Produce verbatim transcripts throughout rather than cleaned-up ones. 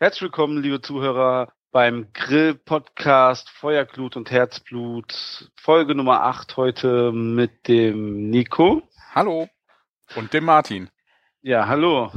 Herzlich willkommen, liebe Zuhörer, beim Grill-Podcast Feuerglut und Herzblut, Folge Nummer acht heute mit dem Nico. Hallo. Und dem Martin. Ja, hallo.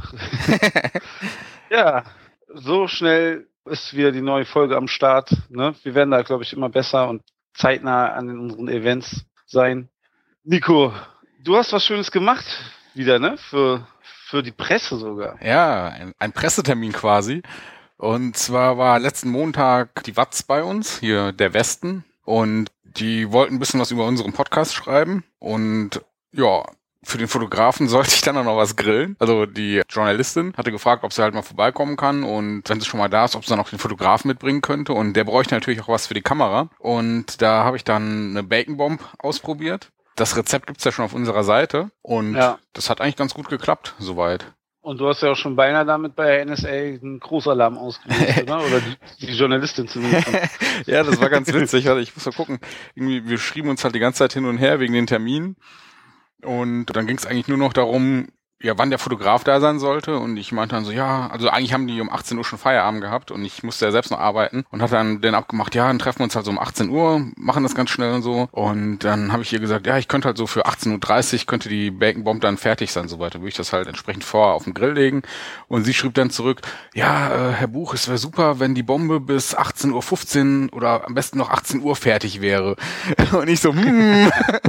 Ja, so schnell ist wieder die neue Folge am Start. Ne? Wir werden da, glaube ich, immer besser und zeitnah an unseren Events sein. Nico, du hast was Schönes gemacht wieder, ne? Für, für die Presse sogar. Ja, ein, ein Pressetermin quasi. Und zwar war letzten Montag die Watz bei uns, hier der Westen. Und die wollten ein bisschen was über unseren Podcast schreiben. Und ja, für den Fotografen sollte ich dann auch noch was grillen. Also die Journalistin hatte gefragt, ob sie halt mal vorbeikommen kann. Und wenn sie schon mal da ist, ob sie dann auch den Fotografen mitbringen könnte. Und der bräuchte natürlich auch was für die Kamera. Und da habe ich dann eine Bacon Bomb ausprobiert. Das Rezept gibt's ja schon auf unserer Seite. Und ja, das hat eigentlich ganz gut geklappt, soweit. Und du hast ja auch schon beinahe damit bei der N S A einen Großalarm ausgelöst, oder? Oder die, die Journalistin zumindest. Ja, das war ganz witzig. Also ich muss mal gucken. Irgendwie, wir schrieben uns halt die ganze Zeit hin und her wegen den Terminen. Und dann ging es eigentlich nur noch darum, ja, wann der Fotograf da sein sollte. Und ich meinte dann so, ja, also eigentlich haben die um achtzehn Uhr schon Feierabend gehabt und ich musste ja selbst noch arbeiten und hatte dann den abgemacht, ja, dann treffen wir uns halt so um achtzehn Uhr, machen das ganz schnell und so. Und dann habe ich ihr gesagt, ja, ich könnte halt so für achtzehn Uhr dreißig könnte die Bacon Bomb dann fertig sein, so weiter. Würde ich das halt entsprechend vor auf den Grill legen. Und sie schrieb dann zurück, ja, äh, Herr Buch, es wäre super, wenn die Bombe bis achtzehn Uhr fünfzehn oder am besten noch achtzehn Uhr fertig wäre. Und ich so, hm.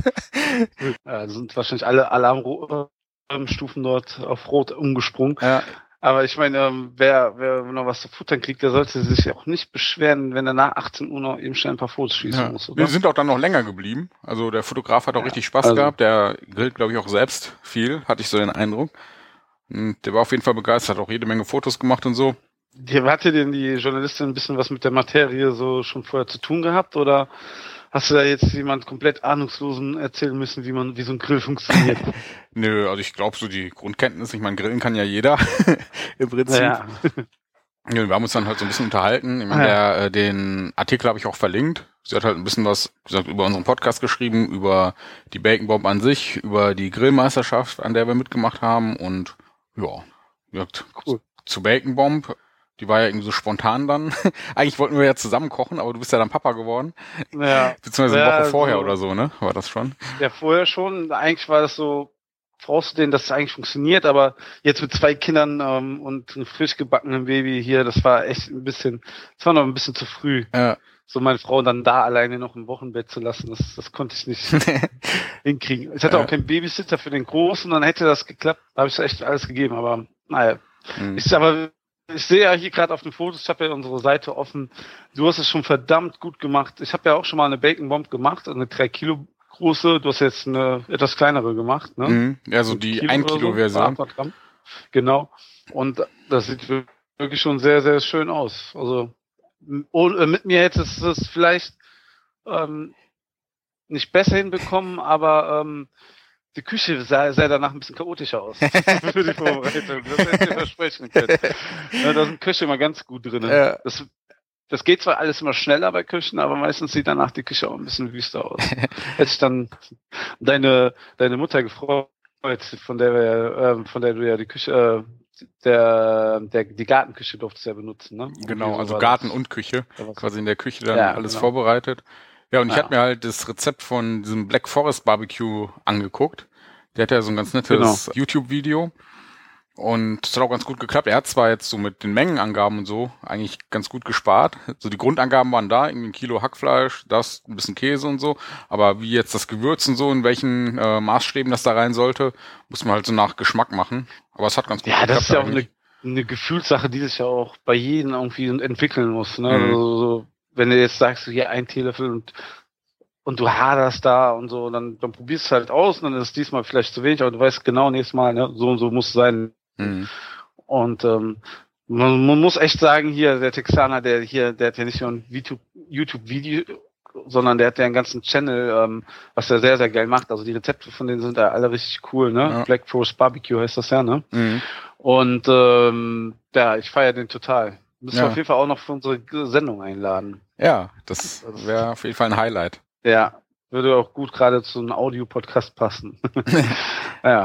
Ja, sind wahrscheinlich alle Alarmstufen dort auf Rot umgesprungen. Ja. Aber ich meine, ähm, wer, wer noch was zu futtern kriegt, der sollte sich auch nicht beschweren, wenn er nach achtzehn Uhr noch eben schnell ein paar Fotos schießen ja. muss. Oder? Wir sind auch dann noch länger geblieben. Also der Fotograf hat auch ja. richtig Spaß also. gehabt. Der grillt, glaube ich, auch selbst viel, hatte ich so den Eindruck. Und der war auf jeden Fall begeistert, hat auch jede Menge Fotos gemacht und so. Die, hatte denn die Journalistin ein bisschen was mit der Materie so schon vorher zu tun gehabt, oder hast du da jetzt jemand komplett Ahnungslosen erzählen müssen, wie man, wie so ein Grill funktioniert? Nö, also ich glaube so die Grundkenntnis, ich meine, grillen kann ja jeder im Prinzip. Ja. Ja, wir haben uns dann halt so ein bisschen unterhalten. Ich meine, ja. der, äh, den Artikel habe ich auch verlinkt. Sie hat halt ein bisschen was, wie gesagt, über unseren Podcast geschrieben, über die Bacon Bomb an sich, über die Grillmeisterschaft, an der wir mitgemacht haben und ja, wirkt cool. Zu Bacon Bomb. Die war ja irgendwie so spontan dann. Eigentlich wollten wir ja zusammen kochen, aber du bist ja dann Papa geworden. Ja. Beziehungsweise eine ja, Woche vorher so, oder so, ne? War das schon? Ja, vorher schon. Eigentlich war das so vorauszusehen, dass es eigentlich funktioniert, aber jetzt mit zwei Kindern ähm, und einem frisch gebackenen Baby hier, das war echt ein bisschen, das war noch ein bisschen zu früh. Ja. So meine Frau dann da alleine noch im Wochenbett zu lassen, das, das konnte ich nicht hinkriegen. Ich hatte ja. auch keinen Babysitter für den Großen, dann hätte das geklappt. Da habe ich echt alles gegeben, aber naja. Mhm. Ich aber Ich sehe ja hier gerade auf den Fotos, ich habe ja unsere Seite offen. Du hast es schon verdammt gut gemacht. Ich habe ja auch schon mal eine Bacon Bomb gemacht, eine drei Kilo große. Du hast jetzt eine etwas kleinere gemacht, ne? Mhm. Ja, so die ein Kilo Version. So, genau. Und das sieht wirklich schon sehr, sehr schön aus. Also mit mir hättest du es vielleicht ähm, nicht besser hinbekommen, aber ähm, die Küche sah, sah danach ein bisschen chaotischer aus. Für die Vorbereitung. Das hätte ich dir versprechen können. Ja, da sind Küche immer ganz gut drin. Ja. Das, das geht zwar alles immer schneller bei Küchen, aber meistens sieht danach die Küche auch ein bisschen wüster aus. Hätte ich dann deine, deine Mutter gefreut, von der wir, äh, von der du ja die Küche, äh, der, der, die Gartenküche durftest ja benutzen, ne? Genau, also Garten und Küche. Quasi in der Küche dann ja, alles genau. vorbereitet. Ja, und ich ja. habe mir halt das Rezept von diesem Black Forest Barbecue angeguckt. Der hat ja so ein ganz nettes genau. YouTube-Video. Und das hat auch ganz gut geklappt. Er hat zwar jetzt so mit den Mengenangaben und so eigentlich ganz gut gespart. So die Grundangaben waren da, irgendwie ein Kilo Hackfleisch, das, ein bisschen Käse und so. Aber wie jetzt das Gewürz und so, in welchen äh, Maßstäben das da rein sollte, muss man halt so nach Geschmack machen. Aber es hat ganz gut ja, geklappt. Ja, das ist ja auch eine, eine Gefühlssache, die sich ja auch bei jedem irgendwie entwickeln muss. Ne? Mhm. Also so, wenn du jetzt sagst, hier ein Teelöffel und und du haderst da und so, dann, dann probierst du es halt aus und dann ist es diesmal vielleicht zu wenig, aber du weißt genau nächstes Mal, ne, so und so muss es sein. Mhm. Und ähm, man, man muss echt sagen, hier, der Texaner, der hier, der hat ja nicht nur ein YouTube-Video, sondern der hat ja einen ganzen Channel, ähm, was er sehr, sehr geil macht. Also die Rezepte von denen sind ja alle richtig cool, ne? Ja. Black Forest Barbecue heißt das ja, ne? Mhm. Und ähm, ja, ich feiere den total. Müssen ja. wir auf jeden Fall auch noch für unsere Sendung einladen. Ja, das wäre auf jeden Fall ein Highlight. Ja, würde auch gut gerade zu einem Audio-Podcast passen. ja.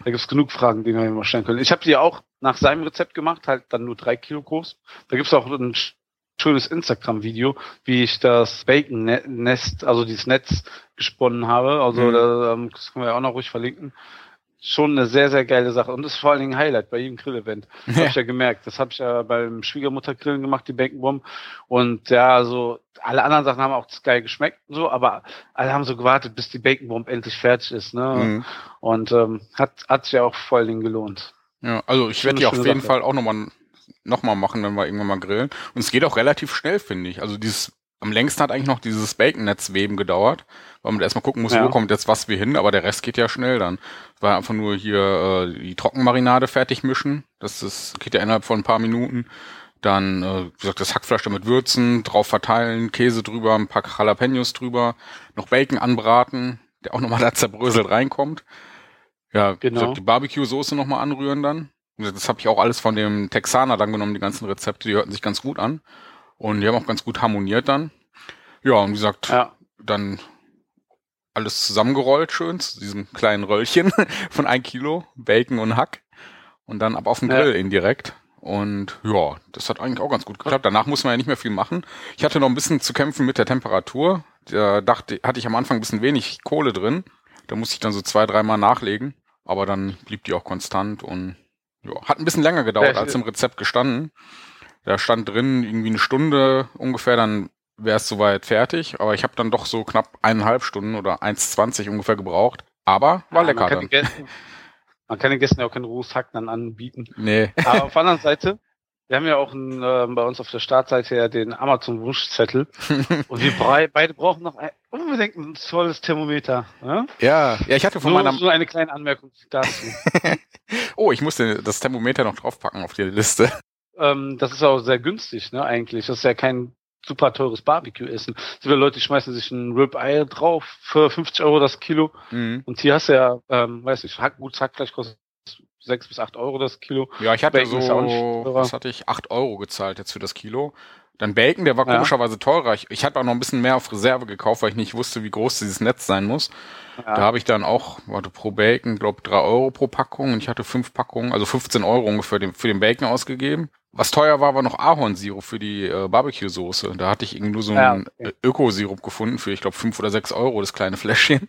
Da gibt's genug Fragen, die wir immer stellen können. Ich habe die auch nach seinem Rezept gemacht, halt dann nur drei Kilo groß. Da gibt's auch ein schönes Instagram-Video, wie ich das Bacon-Nest, also dieses Netz gesponnen habe. Also mhm. da, das können wir ja auch noch ruhig verlinken. Schon eine sehr, sehr geile Sache. Und das ist vor allen Dingen ein Highlight bei jedem Grill-Event. Das habe ich ja gemerkt. Das habe ich ja beim Schwiegermutter-Grillen gemacht, die Bacon-Bomb. Und ja, so alle anderen Sachen haben auch das geil geschmeckt, so, aber alle haben so gewartet, bis die Bacon-Bomb endlich fertig ist. Ne? Mhm. Und ähm, hat hat sich ja auch vor allen Dingen gelohnt. Ja, also ich werde die auf jeden Sache. Fall auch nochmal noch mal machen, wenn wir irgendwann mal grillen. Und es geht auch relativ schnell, finde ich. Also dieses am längsten hat eigentlich noch dieses Bacon-Netzweben gedauert, weil man erstmal gucken muss, ja. wo kommt jetzt was wie hin, aber der Rest geht ja schnell dann. War einfach nur hier äh, die Trockenmarinade fertig mischen, das ist, geht ja innerhalb von ein paar Minuten. Dann, äh, wie gesagt, das Hackfleisch damit würzen, drauf verteilen, Käse drüber, ein paar Jalapenos drüber, noch Bacon anbraten, der auch nochmal da zerbröselt reinkommt. Ja, genau. Wie gesagt, die Barbecue-Soße nochmal anrühren dann. Das habe ich auch alles von dem Texaner dann genommen, die ganzen Rezepte, die hörten sich ganz gut an. Und die haben auch ganz gut harmoniert dann. Ja, und wie gesagt, ja. dann alles zusammengerollt schön zu diesem kleinen Röllchen von ein Kilo Bacon und Hack. Und dann ab auf den Grill ja. indirekt. Und ja, das hat eigentlich auch ganz gut geklappt. Danach muss man ja nicht mehr viel machen. Ich hatte noch ein bisschen zu kämpfen mit der Temperatur. Da dachte, hatte ich am Anfang ein bisschen wenig Kohle drin. Da musste ich dann so zwei, dreimal nachlegen. Aber dann blieb die auch konstant und ja, hat ein bisschen länger gedauert als im Rezept gestanden. Da stand drin irgendwie eine Stunde ungefähr, dann wäre es soweit fertig. Aber ich habe dann doch so knapp eineinhalb Stunden oder eins zwanzig ungefähr gebraucht. Aber war ja, lecker man kann dann. Gästen, man kann den Gästen ja auch keinen rohes Hack dann anbieten. Nee. Aber auf der anderen Seite, wir haben ja auch ein, äh, bei uns auf der Startseite ja den Amazon-Wunschzettel. Und wir brei- beide brauchen noch ein, unbedingt ein tolles Thermometer. Ja, ja, ja ich hatte von nur, meiner... Nur eine kleine Anmerkung dazu. Oh, ich musste das Thermometer noch draufpacken auf die Liste. Ähm, das ist auch sehr günstig, ne, eigentlich. Das ist ja kein super teures Barbecue-Essen. So viele Leute schmeißen sich ein Rib-Eye drauf für fünfzig Euro das Kilo. Mhm. Und hier hast du ja, ähm, weiß ich, Hack, gutes Hackfleisch kostet sechs bis acht Euro das Kilo. Ja, ich hatte Bacon so, was hatte ich, acht Euro gezahlt jetzt für das Kilo. Dann Bacon, der war ja. komischerweise teurer. Ich, ich hatte auch noch ein bisschen mehr auf Reserve gekauft, weil ich nicht wusste, wie groß dieses Netz sein muss. Ja. Da habe ich dann auch, warte, pro Bacon, glaube drei Euro pro Packung und ich hatte fünf Packungen, also fünfzehn Euro ungefähr den, für den Bacon ausgegeben. Was teuer war, war noch Ahornsirup für die äh, Barbecue-Soße. Da hatte ich irgendwie nur so einen ja, okay. Öko-Sirup gefunden für, ich glaube, fünf oder sechs Euro, das kleine Fläschchen.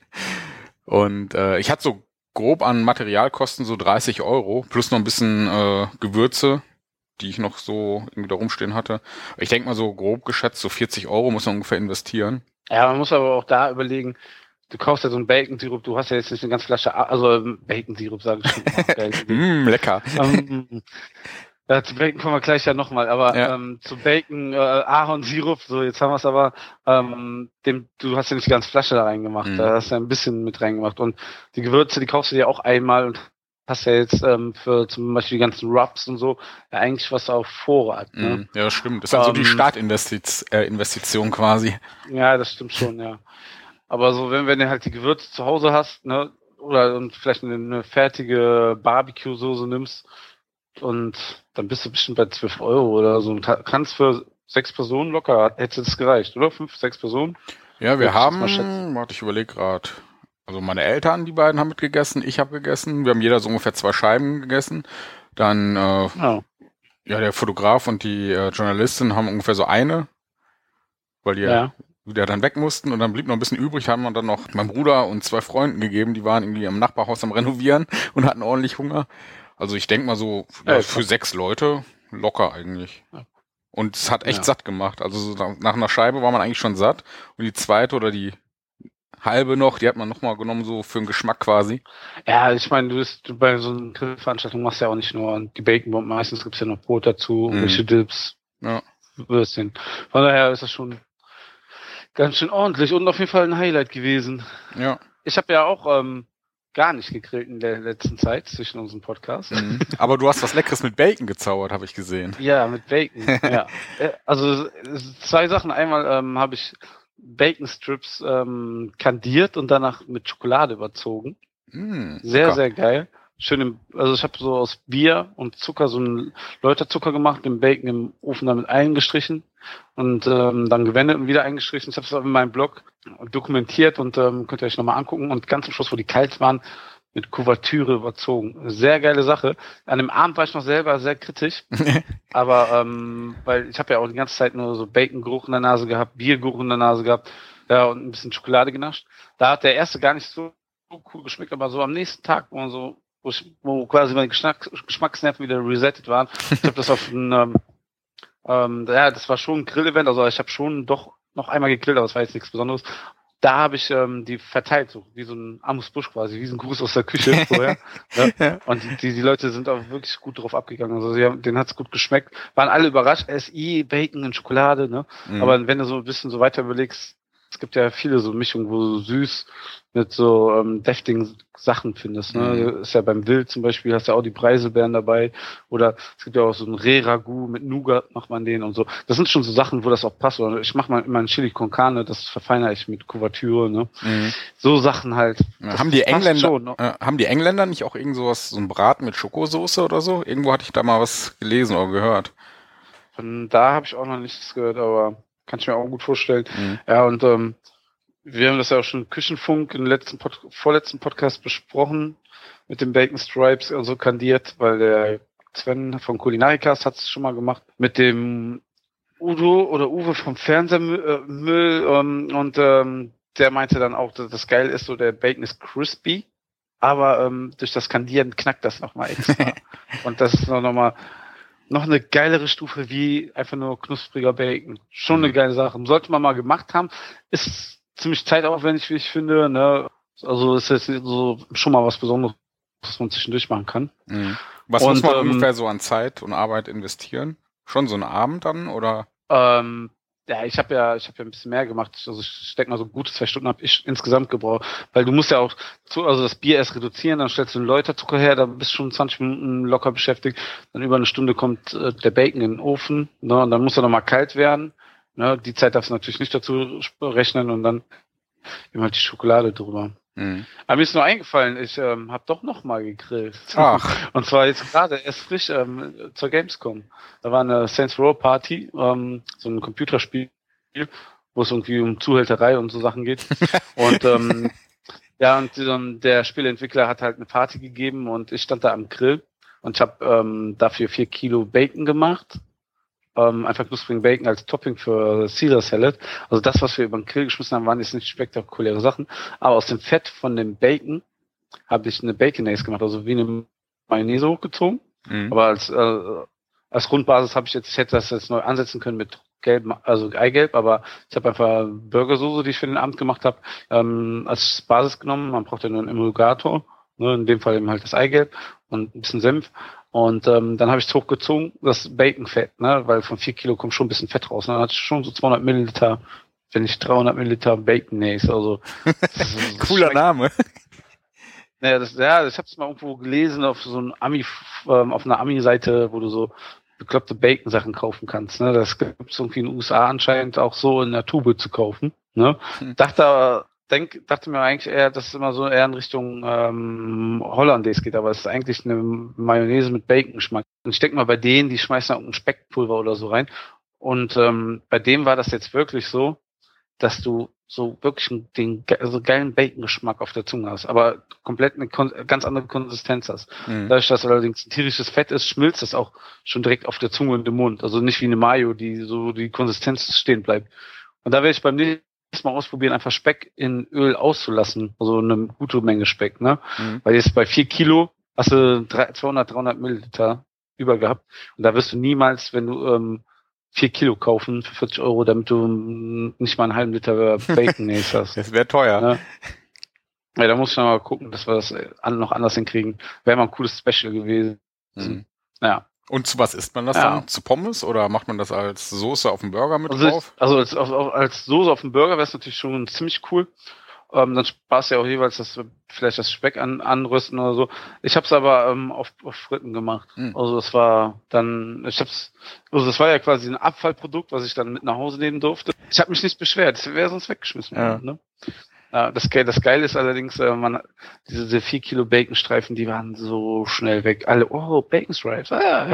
Und äh, ich hatte so grob an Materialkosten so dreißig Euro, plus noch ein bisschen äh, Gewürze, die ich noch so irgendwie da rumstehen hatte. Ich denke mal so grob geschätzt, so vierzig Euro muss man ungefähr investieren. Ja, man muss aber auch da überlegen, du kaufst ja so einen Bacon-Sirup, du hast ja jetzt nicht eine ganze Flasche, also Bacon-Sirup, sage ich schon. Auch geil. mm, lecker. Um, ja, zu Bacon kommen wir gleich ja nochmal, aber ja. ähm, zu Bacon, äh, Ahornsirup, so jetzt haben wir es aber, ähm, dem, du hast ja nicht die ganze Flasche da reingemacht, mhm. da hast du ja ein bisschen mit reingemacht und die Gewürze, die kaufst du dir auch einmal und hast ja jetzt ähm, für zum Beispiel die ganzen Rubs und so ja eigentlich was auf Vorrat. Ne? Mhm. Ja, das stimmt. Das ist also um, die Startinvestition äh, Investition quasi. Ja, das stimmt schon, ja. Aber so, wenn, wenn du halt die Gewürze zu Hause hast, ne, oder und vielleicht eine, eine fertige Barbecue-Soße nimmst, und dann bist du bestimmt bei zwölf Euro oder so. Und kannst für sechs Personen locker, hätte es gereicht, oder? Fünf, sechs Personen? Ja, wir haben, warte, ich überlege gerade. Also meine Eltern, die beiden haben mitgegessen, ich habe gegessen. Wir haben jeder so ungefähr zwei Scheiben gegessen. Dann, äh, oh. ja, der Fotograf und die äh, Journalistin haben ungefähr so eine, weil die ja. wieder dann weg mussten. Und dann blieb noch ein bisschen übrig, haben wir dann noch meinem Bruder und zwei Freunden gegeben. Die waren irgendwie am Nachbarhaus am Renovieren und hatten ordentlich Hunger. Also ich denke mal so, ja, für sechs Leute locker eigentlich. Und es hat echt ja. satt gemacht. Also so nach einer Scheibe war man eigentlich schon satt. Und die zweite oder die halbe noch, die hat man nochmal genommen, so für den Geschmack quasi. Ja, ich meine, du bist bei so einer Grillveranstaltung machst ja auch nicht nur die Bacon Bomb, meistens gibt's ja noch Brot dazu, irgendwelche mhm. Dips, ja. Würstchen. Von daher ist das schon ganz schön ordentlich und auf jeden Fall ein Highlight gewesen. Ja. Ich habe ja auch ähm, gar nicht gegrillt in der letzten Zeit zwischen unseren Podcasts. Mhm. Aber du hast was Leckeres mit Bacon gezaubert, habe ich gesehen. Ja, mit Bacon. ja. Also zwei Sachen. Einmal ähm, habe ich Bacon Strips ähm, kandiert und danach mit Schokolade überzogen. Mm, sehr, super. Sehr geil. Schön im, also ich habe so aus Bier und Zucker so einen Läuterzucker gemacht, den Bacon im Ofen damit eingestrichen und ähm, dann gewendet und wieder eingestrichen. Ich habe es in meinem Blog dokumentiert und ähm, könnt ihr euch nochmal angucken. Und ganz am Schluss, wo die kalt waren, mit Kuvertüre überzogen. Sehr geile Sache. An dem Abend war ich noch selber sehr kritisch, aber ähm, weil ich habe ja auch die ganze Zeit nur so Bacon-Geruch in der Nase gehabt, Biergeruch in der Nase gehabt, ja, und ein bisschen Schokolade genascht. Da hat der erste gar nicht so cool geschmeckt, aber so am nächsten Tag, wo man so, wo, ich, wo quasi meine Geschmack, Geschmacksnerven wieder resettet waren, ich habe das auf ein, ähm, ähm, ja, das war schon ein Grill-Event, also ich habe schon doch noch einmal gegrillt, aber es war jetzt nichts Besonderes. Da habe ich ähm, die verteilt, so wie so ein Amos Busch quasi, wie so ein Gruß aus der Küche vorher. Ja. Ja. Und die, die Leute sind auch wirklich gut drauf abgegangen. Also sie haben, denen hat's gut geschmeckt. Waren alle überrascht. S I, Bacon und Schokolade, ne? Mhm. Aber wenn du so ein bisschen so weiter überlegst, es gibt ja viele so Mischungen, wo du süß mit so ähm, deftigen Sachen findest. Ne? Mhm. Ist ja beim Wild zum Beispiel, hast du ja auch die Preiselbeeren dabei. Oder es gibt ja auch so ein Reh-Ragout mit Nougat, macht man den und so. Das sind schon so Sachen, wo das auch passt. Oder ich mache mal immer ein Chili con Carne, das verfeinere ich mit Kuvertüre. Ne? Mhm. So Sachen halt. Ja, haben die Engländer schon, ne? äh, haben die Engländer nicht auch irgend sowas, so ein Braten mit Schokosoße oder so? Irgendwo hatte ich da mal was gelesen oder gehört. Von da habe ich auch noch nichts gehört, aber kann ich mir auch gut vorstellen. Mhm. Ja, und ähm, wir haben das ja auch schon im Küchenfunk im letzten Pod- vorletzten Podcast besprochen, mit den Bacon Stripes, also kandiert, weil der Sven von Kulinarikast hat es schon mal gemacht, mit dem Udo oder Uwe vom Fernsehmüll ähm, und ähm, der meinte dann auch, dass das geil ist, so der Bacon ist crispy, aber ähm, durch das Kandieren knackt das nochmal extra. Und das ist noch, noch mal noch eine geilere Stufe wie einfach nur knuspriger Bacon. Schon eine geile Sache. Sollte man mal gemacht haben. Ist ziemlich zeitaufwendig, wie ich finde. Ne? Also ist jetzt so schon mal was Besonderes, was man zwischendurch machen kann. Mhm. Was und, muss man ähm, ungefähr so an Zeit und Arbeit investieren? Schon so einen Abend dann, oder? Ähm, ja, ich habe ja, ich habe ja ein bisschen mehr gemacht. Also ich denke mal, so gute zwei Stunden habe ich insgesamt gebraucht. Weil du musst ja auch, zu, also das Bier erst reduzieren, dann stellst du den Läuterzucker her, dann bist du schon zwanzig Minuten locker beschäftigt. Dann über eine Stunde kommt äh, der Bacon in den Ofen, ne, und dann muss er nochmal kalt werden. Ne, die Zeit darfst du natürlich nicht dazu rechnen und dann immer die Schokolade drüber. Mhm. Aber mir ist nur eingefallen, ich ähm, habe doch noch mal gegrillt. Ach. Und zwar jetzt gerade erst frisch ähm, zur Gamescom. Da war eine Saints Row Party, ähm, so ein Computerspiel, wo es irgendwie um Zuhälterei und so Sachen geht. Und ähm, ja, und ähm, der Spieleentwickler hat halt eine Party gegeben und ich stand da am Grill und ich habe ähm, dafür vier Kilo Bacon gemacht. Ähm, einfach knusprigen Bacon als Topping für Caesar Salad. Also das, was wir über den Grill geschmissen haben, waren jetzt nicht spektakuläre Sachen. Aber aus dem Fett von dem Bacon habe ich eine Baconaise gemacht, also wie eine Mayonnaise hochgezogen. Mhm. Aber als äh, als Grundbasis habe ich jetzt, ich hätte das jetzt neu ansetzen können mit Gelb, also Eigelb, aber ich habe einfach Burgersoße, die ich für den Abend gemacht habe, ähm, als Basis genommen. Man braucht ja nur einen Emulgator, ne, in dem Fall eben halt das Eigelb und ein bisschen Senf. Und ähm, dann habe ich es hochgezogen, das Baconfett, ne, weil von vier Kilo kommt schon ein bisschen Fett raus. Ne? Dann hatte ich schon so zweihundert Milliliter, wenn nicht dreihundert Milliliter Baconaise. Also cooler Name. Naja, das, ja, ich habe es mal irgendwo gelesen auf so einem Ami, ähm, auf einer Ami-Seite, wo du so bekloppte Bacon-Sachen kaufen kannst. Ne? Das gibt es irgendwie in den U S A anscheinend auch so in der Tube zu kaufen. Ne? Hm. Dachte Denk, dachte mir eigentlich eher, dass es immer so eher in Richtung ähm, Hollandaise geht, aber es ist eigentlich eine Mayonnaise mit Bacon-Geschmack. Und ich denke mal, bei denen, die schmeißen da irgendein Speckpulver oder so rein. Und ähm, bei dem war das jetzt wirklich so, dass du so wirklich den also geilen Bacon-Geschmack auf der Zunge hast, aber komplett eine kon- ganz andere Konsistenz hast. Mhm. Dadurch, dass allerdings ein tierisches Fett ist, schmilzt das auch schon direkt auf der Zunge und im Mund. Also nicht wie eine Mayo, die so die Konsistenz stehen bleibt. Und da werde ich beim nächsten Mal ausprobieren, einfach Speck in Öl auszulassen. Also eine gute Menge Speck, ne? Mhm. Weil jetzt bei vier Kilo hast du zweihundert, dreihundert Milliliter über gehabt. Und da wirst du niemals, wenn du ähm, vier Kilo kaufen für vierzig Euro, damit du nicht mal einen halben Liter Bacon hast. Das wäre teuer. Ne? Ja, da muss ich noch mal gucken, dass wir das noch anders hinkriegen. Wäre mal ein cooles Special gewesen. Mhm. Ja. Und zu was isst man das ja. dann? Zu Pommes oder macht man das als Soße auf dem Burger mit also drauf? Ich, also als, auf, als Soße auf dem Burger wäre es natürlich schon ziemlich cool. Ähm, dann sparst du ja auch jeweils das, vielleicht das Speck an, anrösten oder so. Ich habe es aber ähm, auf, auf Fritten gemacht. Hm. Also es war dann, ich hab's, also das war ja quasi ein Abfallprodukt, was ich dann mit nach Hause nehmen durfte. Ich habe mich nicht beschwert, es wäre sonst weggeschmissen worden. Ja. Ne? Ja, das, das Geile ist allerdings, äh, man, diese, diese vier Kilo Baconstreifen, die waren so schnell weg. Alle, oh, Baconstreifen, ah ja.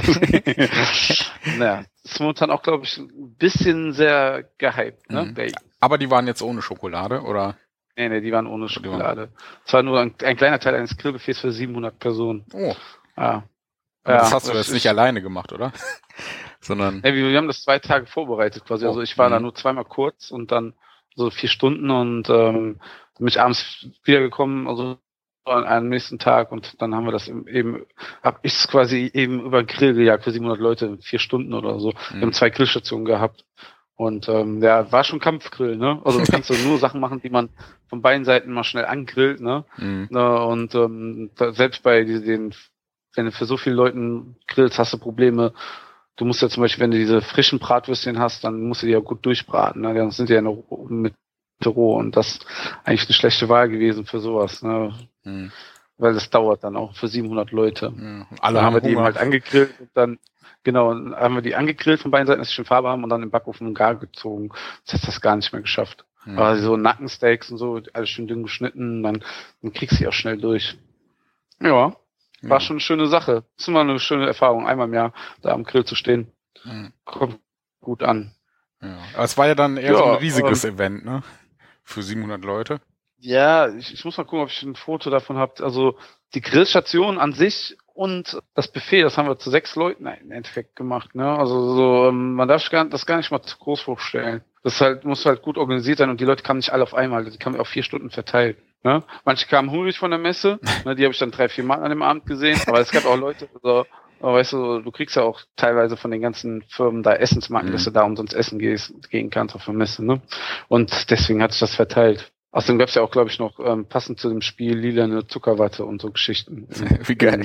Naja, das ist momentan auch, glaube ich, ein bisschen sehr gehypt, ne? Mhm. Bacon. Aber die waren jetzt ohne Schokolade, oder? nee, nee, die waren ohne Schokolade. Es war nur ein, ein kleiner Teil eines Grillbuffets für siebenhundert Personen. Oh. Ja. Aber ja, das hast du das jetzt nicht alleine gemacht, oder? Sondern. Ja, wir, wir haben das zwei Tage vorbereitet quasi. Also ich war mhm. da nur zweimal kurz und dann so vier Stunden und ähm, bin ich abends wiedergekommen, also am nächsten Tag und dann haben wir das eben, hab ich es quasi eben über den Grill gejagt für siebenhundert Leute in vier Stunden oder so. Mhm. Wir haben zwei Grillstationen gehabt und ähm, ja, war schon Kampfgrill, ne? Also du kannst du nur Sachen machen, die man von beiden Seiten mal schnell angrillt, ne? Mhm. ne? Und ähm, da, selbst bei den, wenn du für so viele Leuten grillst, hast du Probleme. Du musst ja zum Beispiel, wenn du diese frischen Bratwürstchen hast, dann musst du die ja gut durchbraten, ne? Dann sind die ja noch mit roh und das ist eigentlich eine schlechte Wahl gewesen für sowas, ne? Hm. Weil das dauert dann auch für siebenhundert Leute. Ja, alle dann haben haben wir die Hunger. eben halt angegrillt und dann, genau, haben wir die angegrillt von beiden Seiten, dass sie schon Farbe haben und dann im Backofen und gar gezogen. Das hat das gar nicht mehr geschafft. Hm. Aber so Nackensteaks und so, alles schön dünn geschnitten, dann, dann kriegst du sie auch schnell durch. Ja, war ja. schon eine schöne Sache. Das ist immer eine schöne Erfahrung, einmal im Jahr da am Grill zu stehen. Hm. Kommt gut an. Ja. Aber es war ja dann eher ja, so ein riesiges ähm, Event, ne? Für siebenhundert Leute. Ja, ich, ich muss mal gucken, ob ich ein Foto davon habe. Also die Grillstation an sich und das Buffet, das haben wir zu sechs Leuten im Endeffekt gemacht. Ne? Also so, man darf gar, das gar nicht mal zu groß vorstellen. Das ist halt, muss halt gut organisiert sein und die Leute kamen nicht alle auf einmal, die kamen auf vier Stunden verteilt. Ne? Manche kamen hungrig von der Messe, ne? Die habe ich dann drei, vier Mal an dem Abend gesehen, aber es gab auch Leute, also, aber weißt du, du kriegst ja auch teilweise von den ganzen Firmen da Essensmarken, mhm. dass du da umsonst essen gehst, gehen kannst auf der Messe. Ne? Und deswegen hat sich das verteilt. Außerdem gab es ja auch, glaube ich, noch ähm, passend zu dem Spiel lilane Zuckerwatte und so Geschichten. Wie geil.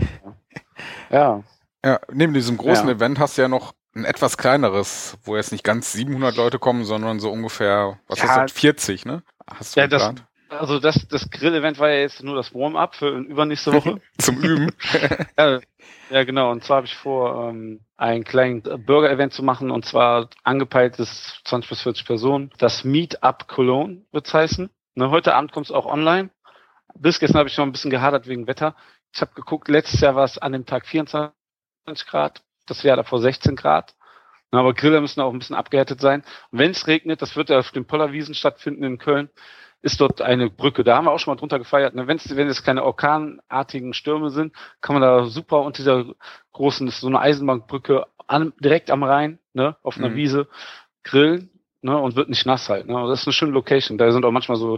Ja. Ja, neben diesem großen ja. Event hast du ja noch ein etwas kleineres, wo jetzt nicht ganz siebenhundert Leute kommen, sondern so ungefähr, was ja, hast du, vierzig, ne? Hast du ja, das, also das, das Grill-Event war ja jetzt nur das Warm-up für übernächste Woche. Zum Üben. ja, ja, genau. Und zwar habe ich vor, ähm, ein kleines Burger-Event zu machen, und zwar angepeiltes zwanzig bis vierzig Personen. Das Meet-Up Cologne wird's heißen. Ne, heute Abend kommt's auch online. Bis gestern habe ich noch ein bisschen gehadert wegen Wetter. Ich habe geguckt, letztes Jahr war es an dem Tag vierundzwanzig Grad, das Jahr davor sechzehn Grad. Na, aber Griller müssen auch ein bisschen abgehärtet sein. Und wenn es regnet, das wird ja auf den Pollerwiesen stattfinden in Köln, ist dort eine Brücke. Da haben wir auch schon mal drunter gefeiert. Ne? Wenn's, wenn es keine orkanartigen Stürme sind, kann man da super unter dieser großen, das ist so eine Eisenbahnbrücke, an, direkt am Rhein, ne, auf einer mhm. Wiese grillen, ne, und wird nicht nass halt. Ne? Und das ist eine schöne Location. Da sind auch manchmal so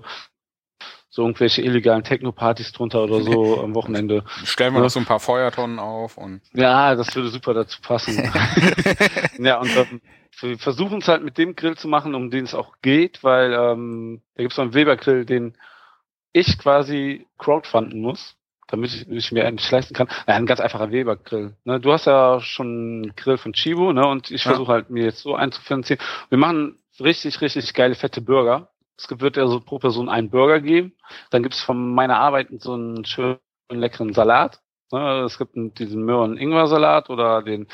so irgendwelche illegalen Techno-Partys drunter oder so am Wochenende. Stellen wir ja. noch so ein paar Feuertonnen auf und. Ja, das würde super dazu passen. ja, und ähm, wir versuchen es halt mit dem Grill zu machen, um den es auch geht, weil ähm, da gibt es so einen Weber-Grill, den ich quasi crowdfunden muss, damit ich, ich mir einen leisten kann. Ja, ein ganz einfacher Weber-Grill. Ne? Du hast ja schon einen Grill von Chibo, ne? Und ich ja. versuche halt mir jetzt so einzufinanzieren. Wir machen richtig, richtig geile, fette Burger. Es wird ja so pro Person einen Burger geben. Dann gibt es von meiner Arbeit so einen schönen, leckeren Salat. Es gibt diesen Möhren-Ingwer-Salat oder den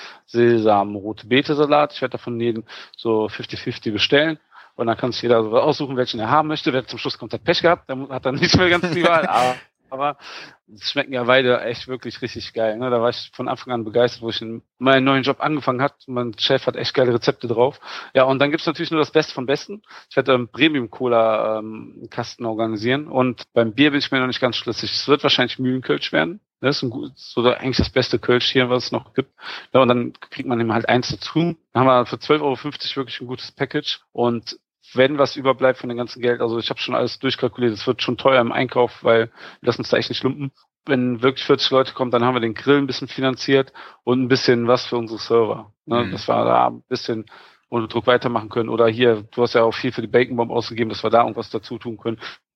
Sesam-Rote-Beete-Salat. Ich werde davon jeden so fünfzig fünfzig bestellen. Und dann kann sich jeder so aussuchen, welchen er haben möchte. Wer zum Schluss kommt, hat Pech gehabt. Der hat dann nicht mehr ganz die Wahl. Aber, aber es schmecken ja beide echt wirklich richtig geil. Ne? Da war ich von Anfang an begeistert, wo ich in meinen neuen Job angefangen habe. Mein Chef hat echt geile Rezepte drauf. Ja, und dann gibt's natürlich nur das Beste vom Besten. Ich werde einen Premium-Cola-Kasten organisieren. Und beim Bier bin ich mir noch nicht ganz schlüssig. Es wird wahrscheinlich Mühlenkölsch werden. Das ist ein gut, so eigentlich das beste Kölsch hier, was es noch gibt. Ja, und dann kriegt man eben halt eins dazu. Dann haben wir für zwölf Euro fünfzig wirklich ein gutes Package. Und wenn was überbleibt von dem ganzen Geld, also ich habe schon alles durchkalkuliert, es wird schon teuer im Einkauf, weil wir lassen uns da echt nicht lumpen. Wenn wirklich vierzig Leute kommen, dann haben wir den Grill ein bisschen finanziert und ein bisschen was für unsere Server. Ne? Mhm. Dass wir da ein bisschen ohne Druck weitermachen können. Oder hier, du hast ja auch viel für die Bacon Bomb ausgegeben, dass wir da irgendwas dazu tun können.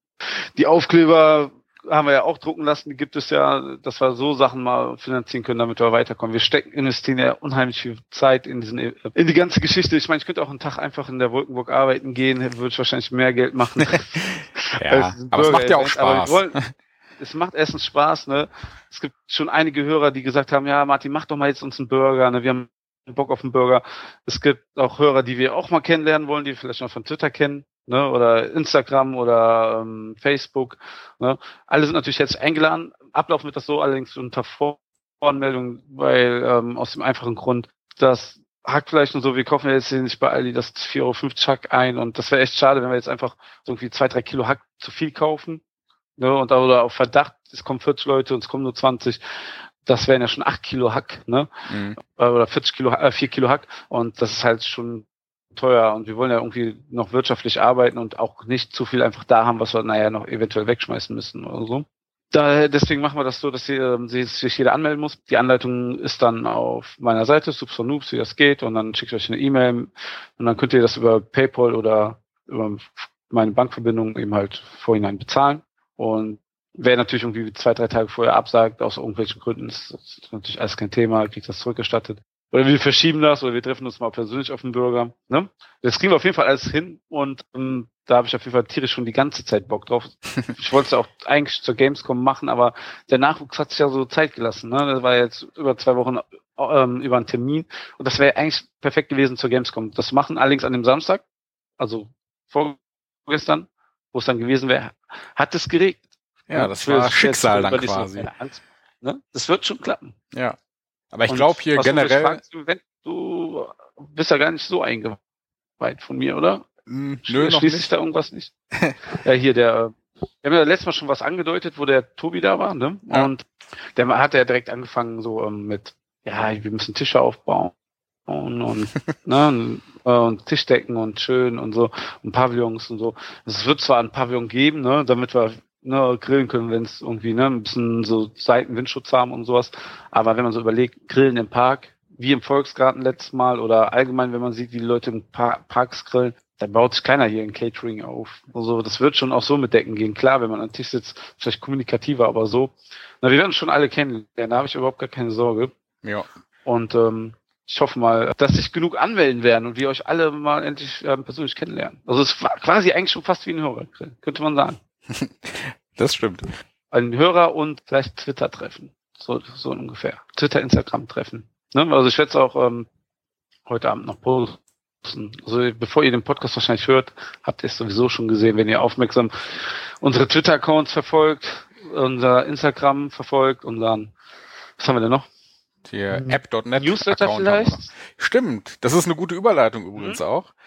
Die Aufkleber haben wir ja auch drucken lassen, die gibt es ja, dass wir so Sachen mal finanzieren können, damit wir weiterkommen. Wir stecken, investieren ja unheimlich viel Zeit in diesen, in die ganze Geschichte. Ich meine, ich könnte auch einen Tag einfach in der Wolkenburg arbeiten gehen, würde ich wahrscheinlich mehr Geld machen. ja, aber es macht ja auch Spaß. Wollen, es macht erstens Spaß, ne? Es gibt schon einige Hörer, die gesagt haben, ja, Martin, mach doch mal jetzt uns einen Burger, ne? Wir haben Bock auf einen Burger. Es gibt auch Hörer, die wir auch mal kennenlernen wollen, die wir vielleicht noch von Twitter kennen. Ne, oder Instagram oder ähm, Facebook. Ne. Alle sind natürlich jetzt eingeladen. Ablauf wird das so allerdings unter Voranmeldung, weil ähm, aus dem einfachen Grund, dass Hackfleisch und so, wir kaufen ja jetzt hier nicht bei Aldi das vier Euro fünfzig Hack ein und das wäre echt schade, wenn wir jetzt einfach so irgendwie zwei, drei Kilo Hack zu viel kaufen, ne, und da oder auf Verdacht, es kommen vierzig Leute und es kommen nur zwanzig, das wären ja schon acht Kilo Hack, ne, mhm. oder vierzig Kilo, äh, vier Kilo Hack und das ist halt schon teuer und wir wollen ja irgendwie noch wirtschaftlich arbeiten und auch nicht zu viel einfach da haben, was wir, naja, noch eventuell wegschmeißen müssen oder so. Da, deswegen machen wir das so, dass hier, sich jeder anmelden muss. Die Anleitung ist dann auf meiner Seite, Soups for Noobs, wie das geht, und dann schickt euch eine E-Mail und dann könnt ihr das über PayPal oder über meine Bankverbindung eben halt vorhinein bezahlen. Und wer natürlich irgendwie zwei, drei Tage vorher absagt, aus irgendwelchen Gründen, ist das natürlich alles kein Thema, kriegt das zurückerstattet. Oder wir verschieben das oder wir treffen uns mal persönlich auf den Bürger. Ne? Das kriegen wir auf jeden Fall alles hin und ähm, da habe ich auf jeden Fall tierisch schon die ganze Zeit Bock drauf. Ich wollte es auch eigentlich zur Gamescom machen, aber der Nachwuchs hat sich ja so Zeit gelassen. Ne? Das war jetzt über zwei Wochen ähm, über einen Termin und das wäre eigentlich perfekt gewesen zur Gamescom. Das machen allerdings an dem Samstag, also vorgestern, wo es dann gewesen wäre, hat es geregnet. Ja, das war Schicksal dann quasi. So, Angst, ne? Das wird schon klappen. Ja. Aber ich glaube hier generell... Fragst, du bist ja gar nicht so eingeweiht von mir, oder? Mm, nö, noch Schließt sich da irgendwas nicht? Ja, hier der... Wir haben ja letztes Mal schon was angedeutet, wo der Tobi da war, ne? Ja. Und der hat ja direkt angefangen so ähm, mit, ja, wir müssen Tische aufbauen und, und, ne, und, äh, und Tischdecken und schön und so und Pavillons und so. Es wird zwar ein Pavillon geben, ne, damit wir ne, grillen können, wenn es irgendwie ne, ein bisschen so Seitenwindschutz haben und sowas. Aber wenn man so überlegt, Grillen im Park, wie im Volksgarten letztes Mal oder allgemein, wenn man sieht, wie die Leute im Par- Parks grillen, dann baut sich keiner hier ein Catering auf. Also das wird schon auch so mit Decken gehen. Klar, wenn man am Tisch sitzt, vielleicht kommunikativer, aber so. Na, wir werden schon alle kennenlernen, da habe ich überhaupt gar keine Sorge. Ja. Und ähm, ich hoffe mal, dass sich genug anmelden werden und wir euch alle mal endlich ähm, persönlich kennenlernen. Also es war quasi eigentlich schon fast wie ein Hörergrill, könnte man sagen. Das stimmt. Ein Hörer und vielleicht Twitter-Treffen. So, so ungefähr. Twitter-Instagram-Treffen. Ne? Also ich werde es auch ähm, heute Abend noch posten. Also bevor ihr den Podcast wahrscheinlich hört, habt ihr es sowieso schon gesehen, wenn ihr aufmerksam unsere Twitter-Accounts verfolgt, unser Instagram verfolgt, unseren, was haben wir denn noch? Der App Punkt net Newsletter vielleicht? Stimmt, das ist eine gute Überleitung übrigens mhm. auch.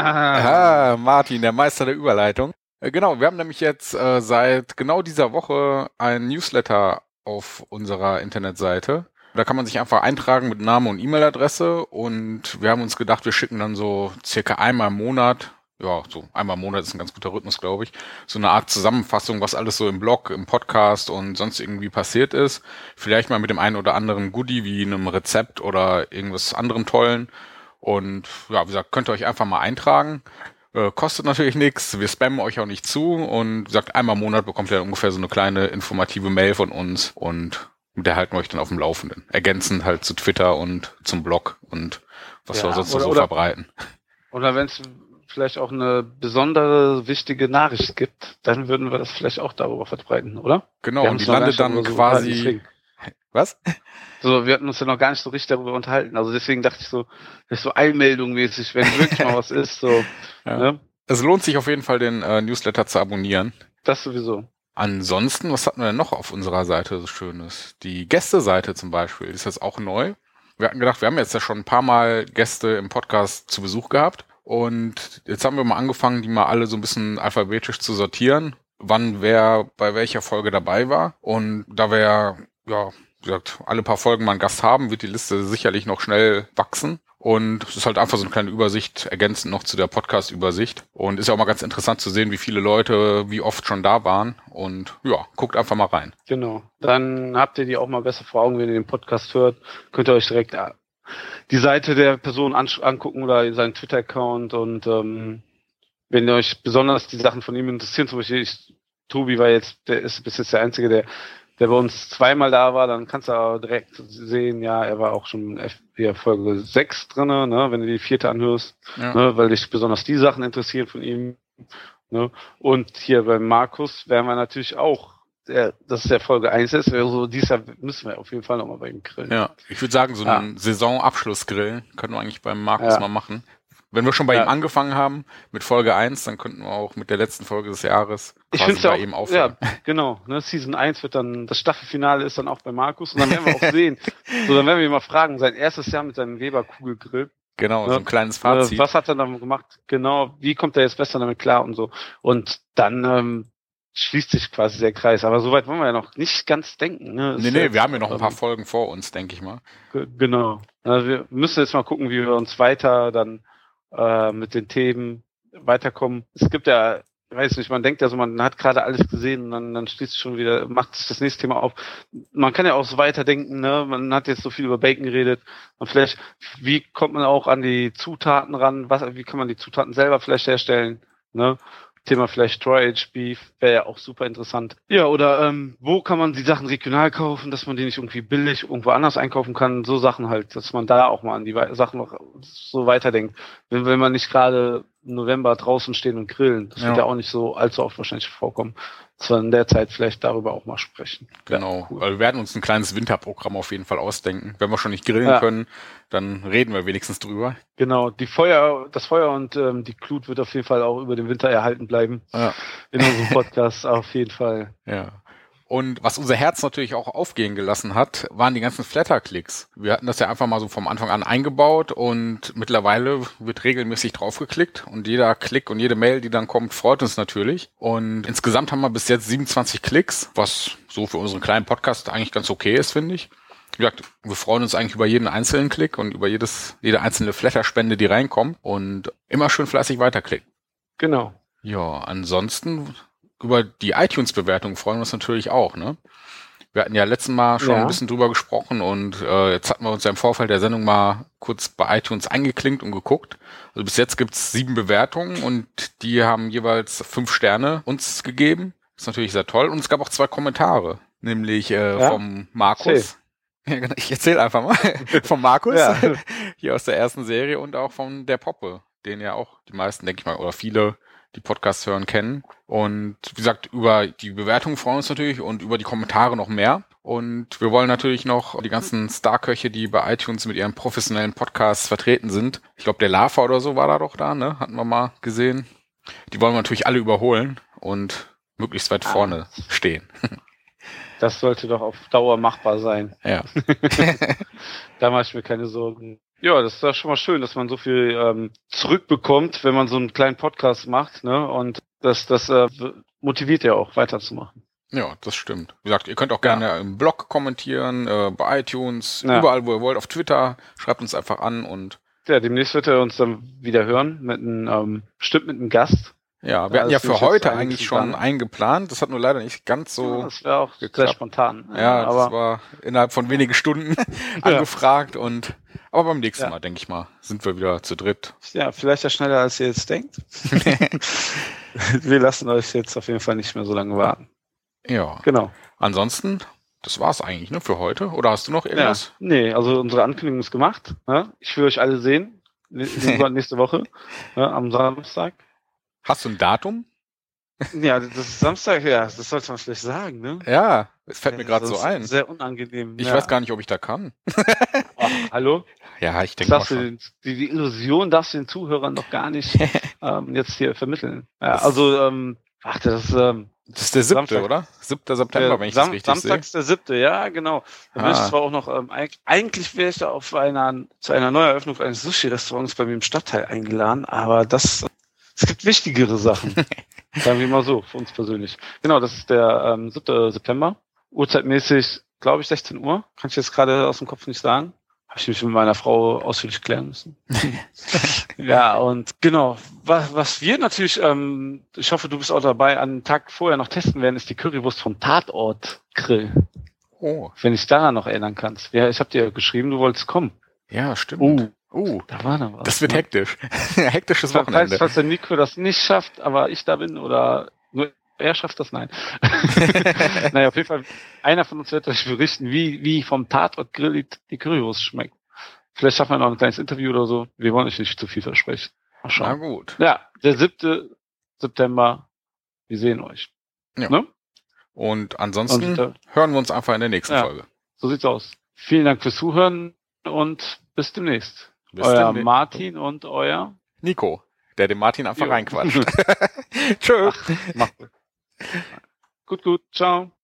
Ah. ah, Martin, der Meister der Überleitung. Äh, genau, wir haben nämlich jetzt äh, seit genau dieser Woche ein Newsletter auf unserer Internetseite. Da kann man sich einfach eintragen mit Name und E-Mail-Adresse und wir haben uns gedacht, wir schicken dann so circa einmal im Monat, ja, so einmal im Monat ist ein ganz guter Rhythmus, glaube ich, so eine Art Zusammenfassung, was alles so im Blog, im Podcast und sonst irgendwie passiert ist. Vielleicht mal mit dem einen oder anderen Goodie wie einem Rezept oder irgendwas anderem Tollen. Und ja, wie gesagt, könnt ihr euch einfach mal eintragen. Äh, kostet natürlich nichts, wir spammen euch auch nicht zu und wie gesagt, einmal im Monat bekommt ihr ungefähr so eine kleine informative Mail von uns und mit der halten wir euch dann auf dem Laufenden. Ergänzend halt zu Twitter und zum Blog und was ja, wir sonst oder, so oder, verbreiten. Oder wenn es vielleicht auch eine besondere, wichtige Nachricht gibt, dann würden wir das vielleicht auch darüber verbreiten, oder? Genau, und die landet dann so quasi... Was? So, wir hatten uns ja noch gar nicht so richtig darüber unterhalten. Also deswegen dachte ich so, das ist so Eilmeldung-mäßig, wenn wirklich mal was ist. So, ja. Ne? Es lohnt sich auf jeden Fall, den äh, Newsletter zu abonnieren. Das sowieso. Ansonsten, was hatten wir denn noch auf unserer Seite so Schönes? Die Gäste-Seite zum Beispiel, ist jetzt auch neu. Wir hatten gedacht, wir haben jetzt ja schon ein paar Mal Gäste im Podcast zu Besuch gehabt. Und jetzt haben wir mal angefangen, die mal alle so ein bisschen alphabetisch zu sortieren, wann wer bei welcher Folge dabei war. Und da wir ja, ja, wie gesagt, alle paar Folgen mal einen Gast haben, wird die Liste sicherlich noch schnell wachsen. Und es ist halt einfach so eine kleine Übersicht, ergänzend noch zu der Podcast-Übersicht. Und ist ja auch mal ganz interessant zu sehen, wie viele Leute wie oft schon da waren. Und ja, guckt einfach mal rein. Genau. Dann habt ihr die auch mal besser vor Augen, wenn ihr den Podcast hört. Könnt ihr euch direkt die Seite der Person angucken oder seinen Twitter-Account. Und ähm, wenn ihr euch besonders die Sachen von ihm interessieren, zum Beispiel ich, Tobi war jetzt, der ist bis jetzt der Einzige, der der bei uns zweimal da war, dann kannst du auch direkt sehen, ja, er war auch schon in Folge sechs drinne, ne, wenn du die vierte anhörst, ja. ne, weil dich besonders die Sachen interessieren von ihm. Ne. Und hier bei Markus wären wir natürlich auch, der, das ist ja Folge eins ist, also dieses Jahr müssen wir auf jeden Fall nochmal bei ihm grillen. Ja, ich würde sagen, so ja. einen Saisonabschlussgrill können wir eigentlich beim Markus ja. mal machen. Wenn wir schon bei ja. ihm angefangen haben, mit Folge eins, dann könnten wir auch mit der letzten Folge des Jahres ich quasi bei ja auch, ihm aufhören. Ja, genau. Ne, Season eins wird dann, das Staffelfinale ist dann auch bei Markus und dann werden wir auch sehen. So, dann werden wir ihn mal fragen, sein erstes Jahr mit seinem Weber-Kugelgrill. Genau, ne? so ein kleines Fazit. Was hat er dann gemacht? Genau, wie kommt er jetzt besser damit klar und so. Und dann ähm, schließt sich quasi der Kreis. Aber soweit wollen wir ja noch nicht ganz denken. Ne? Nee, nee, wir haben ja noch ein paar ähm, Folgen vor uns, denke ich mal. G- genau. Also wir müssen jetzt mal gucken, wie wir uns weiter dann äh, mit den Themen weiterkommen. Es gibt ja, ich weiß nicht, man denkt ja so, man hat gerade alles gesehen und dann, dann schließt schon wieder, macht sich das nächste Thema auf. Man kann ja auch so weiterdenken, ne? Man hat jetzt so viel über Bacon geredet und vielleicht, wie kommt man auch an die Zutaten ran? Was, wie kann man die Zutaten selber vielleicht herstellen? Ne? Thema vielleicht Dry-Aged Beef wäre ja auch super interessant. Ja, oder ähm, wo kann man die Sachen regional kaufen, dass man die nicht irgendwie billig irgendwo anders einkaufen kann? So Sachen halt, dass man da auch mal an die We- Sachen noch so weiterdenkt. Wenn, wenn man nicht gerade im November draußen stehen und grillen. Das Ja. wird ja auch nicht so allzu oft wahrscheinlich vorkommen. Dass wir in der Zeit vielleicht darüber auch mal sprechen. Genau. Ja, cool. Also wir werden uns ein kleines Winterprogramm auf jeden Fall ausdenken. Wenn wir schon nicht grillen Ja. können, dann reden wir wenigstens drüber. Genau, die Feuer, das Feuer und ähm, die Glut wird auf jeden Fall auch über den Winter erhalten bleiben. Ja. In unserem Podcast auf jeden Fall. Ja. Und was unser Herz natürlich auch aufgehen gelassen hat, waren die ganzen Flatter-Klicks. Wir hatten das ja einfach mal so vom Anfang an eingebaut und mittlerweile wird regelmäßig draufgeklickt und jeder Klick und jede Mail, die dann kommt, freut uns natürlich. Und insgesamt haben wir bis jetzt siebenundzwanzig Klicks, was so für unseren kleinen Podcast eigentlich ganz okay ist, finde ich. Wie gesagt, wir freuen uns eigentlich über jeden einzelnen Klick und über jedes, jede einzelne Flatter-Spende, die reinkommt und immer schön fleißig weiterklicken. Genau. Ja, ansonsten über die iTunes-Bewertung freuen wir uns natürlich auch, ne? Wir hatten ja letztes Mal schon Ja. ein bisschen drüber gesprochen und äh, jetzt hatten wir uns ja im Vorfeld der Sendung mal kurz bei iTunes eingeklinkt und geguckt. Also bis jetzt gibt's sieben Bewertungen und die haben jeweils fünf Sterne uns gegeben. Das ist natürlich sehr toll. Und es gab auch zwei Kommentare, nämlich äh, Ja? vom Markus. Ja, genau, ich erzähle einfach mal. Vom Markus, Ja. hier aus der ersten Serie und auch von der Poppe, den ja auch die meisten, denke ich mal, oder viele, die Podcasts hören, kennen. Und wie gesagt, über die Bewertung freuen wir uns natürlich und über die Kommentare noch mehr. Und wir wollen natürlich noch die ganzen Starköche, die bei iTunes mit ihren professionellen Podcasts vertreten sind. Ich glaube, der Lava oder so war da doch da, ne? Hatten wir mal gesehen. Die wollen wir natürlich alle überholen und möglichst weit Ah. vorne stehen. Das sollte doch auf Dauer machbar sein. Ja. Da mache ich mir keine Sorgen. Ja, das ist ja schon mal schön, dass man so viel ähm, zurückbekommt, wenn man so einen kleinen Podcast macht, ne? Und das, das äh, motiviert ja auch, weiterzumachen. Ja, das stimmt. Wie gesagt, ihr könnt auch gerne ja. im Blog kommentieren, äh, bei iTunes, Ja. überall, wo ihr wollt, auf Twitter. Schreibt uns einfach an und Ja, demnächst wird er uns dann wieder hören, mit einem, ähm, bestimmt mit einem Gast. ja, wir Ja, hatten ja das bin für ich jetzt heute eigentlich eigentlich schon dran. eingeplant. Das hat nur leider nicht ganz Ja, so das wäre auch sehr geklappt. spontan. Ja, das aber war innerhalb von wenigen Stunden angefragt und aber beim nächsten Ja. Mal, denke ich mal, sind wir wieder zu dritt. ja, vielleicht ja schneller, als ihr jetzt denkt. Wir lassen euch jetzt auf jeden Fall nicht mehr so lange warten. Ja. Genau. Ansonsten, das war's eigentlich, ne, für heute. Oder hast du noch Ja. irgendwas? Nee, also unsere Ankündigung ist gemacht. Ne? Ich will euch alle sehen. Ne- Nächste Woche. Ne? Am Samstag. Hast du ein Datum? Ja, das ist Samstag, ja, das sollte man vielleicht sagen, ne? Ja, es fällt mir gerade Das so ist ein. Sehr unangenehm. Ich ja. weiß gar nicht, ob ich da kann. Ach, hallo? Ja, ich Das denke mal darfst du schon. den, die, die Illusion darfst du den Zuhörern doch gar nicht ähm, jetzt hier vermitteln. Ja, Das- also, ähm, ach, das ist ähm, Das ist der siebte, Samstag. oder? siebter September, der wenn ich Sam- das richtig sehe. Samstags der siebte, ja, genau. Da bin Ah. ich zwar auch noch, ähm, eig- eigentlich wäre ich da auf einer, zu einer Neueröffnung eines Sushi-Restaurants bei mir im Stadtteil eingeladen, aber das, es gibt wichtigere Sachen. Sagen wir mal so, für uns persönlich. Genau, das ist der ähm, siebte September. Uhrzeitmäßig, glaube ich, sechzehn Uhr. Kann ich jetzt gerade aus dem Kopf nicht sagen. Habe ich mich mit meiner Frau ausführlich klären müssen. Ja, und genau, was, was wir natürlich, ähm, ich hoffe, du bist auch dabei, an den Tag vorher noch testen werden, ist die Currywurst vom Tatort Grill. Oh, Wenn ich daran noch erinnern kannst. Ja, ich habe dir geschrieben, du wolltest kommen. ja, stimmt. Uh, Uh, da war noch was. das wird ne? hektisch. Hektisches Falls, Wochenende. falls der Nico das nicht schafft, aber ich da bin oder nur er schafft das, nein. Naja, auf jeden Fall, einer von uns wird euch berichten, wie, wie vom Tatort Grill die, die Currywurst schmeckt. Vielleicht schaffen wir noch ein kleines Interview oder so. Wir wollen euch nicht zu viel versprechen. Mal Na schauen. gut. Ja, der siebte September. Wir sehen euch. Ja. Ne? Und ansonsten Und, äh, hören wir uns einfach in der nächsten ja. Folge. So sieht's aus. Vielen Dank fürs Zuhören und bis demnächst. Bis euer demnächst. Martin und euer Nico, der dem Martin einfach Jo. reinquatscht. Tschö. Macht gut. Gut, gut. Ciao.